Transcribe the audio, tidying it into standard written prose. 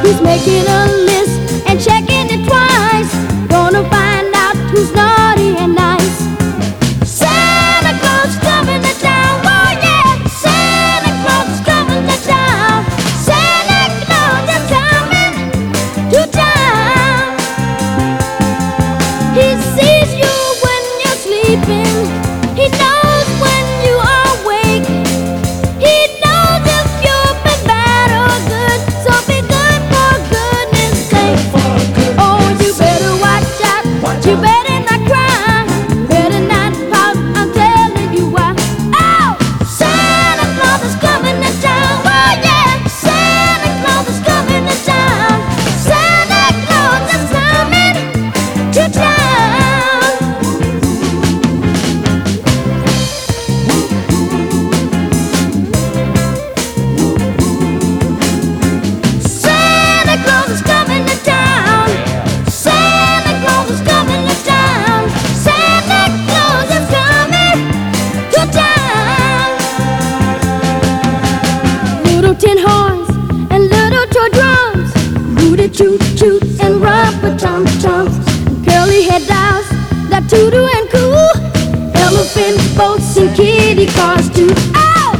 He's making a list and checking it twice. Gonna find out who's naughty and nice. Santa Claus coming to town, oh yeah. Santa Claus is coming to town. Santa Claus is coming to town. He sees you when you're sleeping. He knows when you are awake. He knows if you've been bad or good. So be good for goodness sake. Oh, you better watch out. You better not cry. Better not pout. I'm telling you why. Oh, Santa Claus is coming to town. Oh yeah, Santa Claus is coming to town. Santa Claus is coming to town. Santa Claus is coming to town. Santa Claus is coming to town. Santa Claus is coming to town. Little tin horns and little toy drums, booty toot toot and rubber tum tums, curly head dolls that toodle and coo, elephant boats and kitty cars too. Oh!